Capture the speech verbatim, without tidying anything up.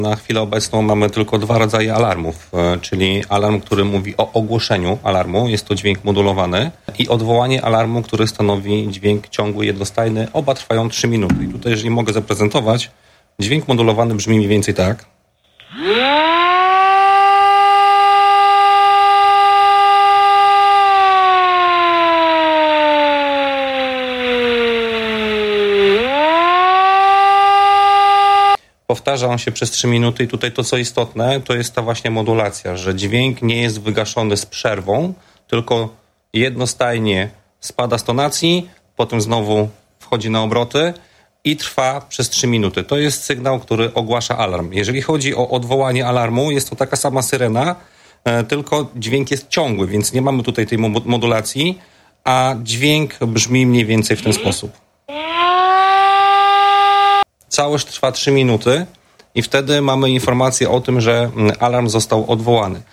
Na chwilę obecną mamy tylko dwa rodzaje alarmów, czyli alarm, który mówi o ogłoszeniu alarmu, jest to dźwięk modulowany, i odwołanie alarmu, który stanowi dźwięk ciągły, jednostajny. Oba trwają trzy minuty. I tutaj, jeżeli mogę zaprezentować, dźwięk modulowany brzmi mniej więcej tak. Powtarza on się przez trzy minuty i tutaj to, co istotne, to jest ta właśnie modulacja, że dźwięk nie jest wygaszony z przerwą, tylko jednostajnie spada z tonacji, potem znowu wchodzi na obroty i trwa przez trzy minuty. To jest sygnał, który ogłasza alarm. Jeżeli chodzi o odwołanie alarmu, jest to taka sama syrena, tylko dźwięk jest ciągły, więc nie mamy tutaj tej modulacji, a dźwięk brzmi mniej więcej w ten sposób. Całość trwa trzy minuty i wtedy mamy informację o tym, że alarm został odwołany.